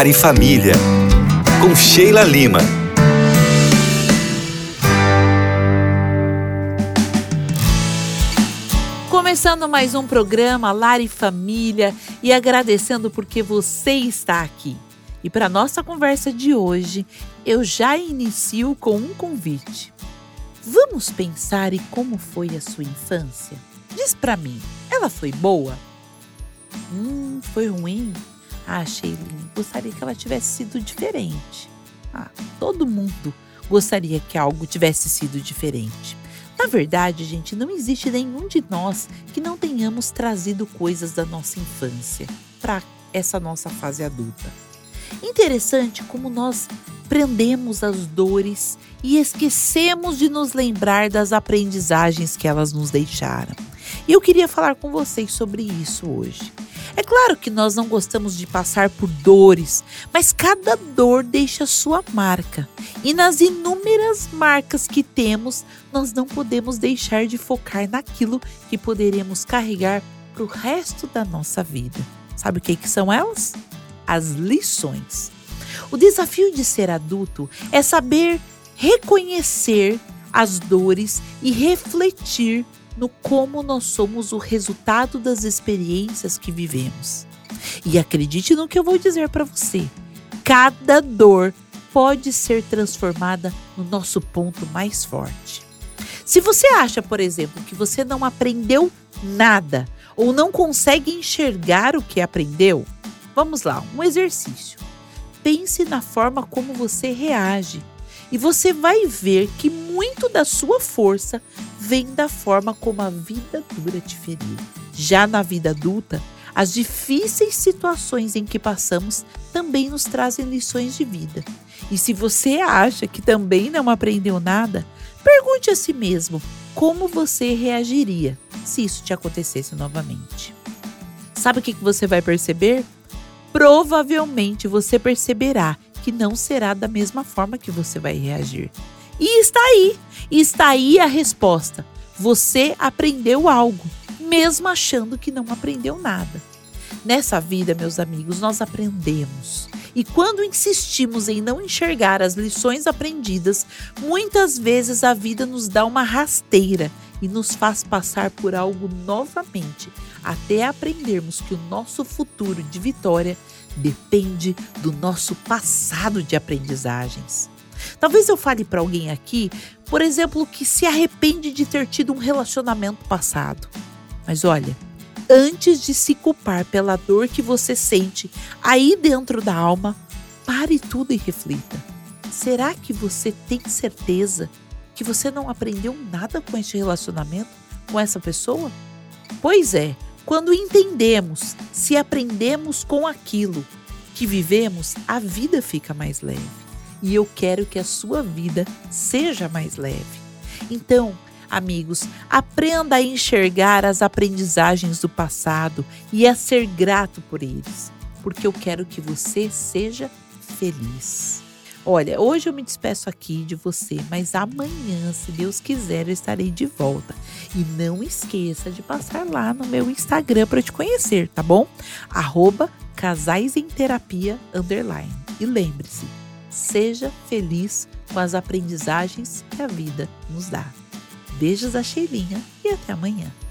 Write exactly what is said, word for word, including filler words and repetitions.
Lar e Família, com Sheila Lima. Começando mais um programa Lar e Família e agradecendo porque você está aqui. E para nossa conversa de hoje, eu já inicio com um convite. Vamos pensar em como foi a sua infância? Diz para mim, ela foi boa? Hum, foi ruim? Ah, Sheila, gostaria que ela tivesse sido diferente. Ah, todo mundo gostaria que algo tivesse sido diferente. Na verdade, gente, não existe nenhum de nós que não tenhamos trazido coisas da nossa infância para essa nossa fase adulta. Interessante como nós prendemos as dores e esquecemos de nos lembrar das aprendizagens que elas nos deixaram. E eu queria falar com vocês sobre isso hoje. É claro que nós não gostamos de passar por dores, mas cada dor deixa sua marca. E nas inúmeras marcas que temos, nós não podemos deixar de focar naquilo que poderemos carregar para o resto da nossa vida. Sabe o que, que são elas? As lições. O desafio de ser adulto é saber reconhecer as dores e refletir no como nós somos o resultado das experiências que vivemos. E acredite no que eu vou dizer para você. Cada dor pode ser transformada no nosso ponto mais forte. Se você acha, por exemplo, que você não aprendeu nada ou não consegue enxergar o que aprendeu, vamos lá, um exercício. Pense na forma como você reage. E você vai ver que muito da sua força vem da forma como a vida dura te feriu. Já na vida adulta, as difíceis situações em que passamos também nos trazem lições de vida. E se você acha que também não aprendeu nada, pergunte a si mesmo como você reagiria se isso te acontecesse novamente. Sabe o que você vai perceber? Provavelmente você perceberá que não será da mesma forma que você vai reagir. E está aí, está aí a resposta. Você aprendeu algo, mesmo achando que não aprendeu nada. Nessa vida, meus amigos, nós aprendemos. E quando insistimos em não enxergar as lições aprendidas, muitas vezes a vida nos dá uma rasteira e nos faz passar por algo novamente, até aprendermos que o nosso futuro de vitória depende do nosso passado de aprendizagens. Talvez eu fale para alguém aqui, por exemplo, que se arrepende de ter tido um relacionamento passado. Mas olha, antes de se culpar pela dor que você sente aí dentro da alma, pare tudo e reflita. Será que você tem certeza que você não aprendeu nada com este relacionamento, com essa pessoa? Pois é, quando entendemos, se aprendemos com aquilo que vivemos, a vida fica mais leve. E eu quero que a sua vida seja mais leve. Então, amigos, aprenda a enxergar as aprendizagens do passado e a ser grato por eles, porque eu quero que você seja feliz. Olha, hoje eu me despeço aqui de você, mas amanhã, se Deus quiser, eu estarei de volta. E não esqueça de passar lá no meu Instagram para te conhecer, tá bom? Arroba Casais em Terapia underline. E lembre-se, seja feliz com as aprendizagens que a vida nos dá. Beijos da Sheilinha e até amanhã.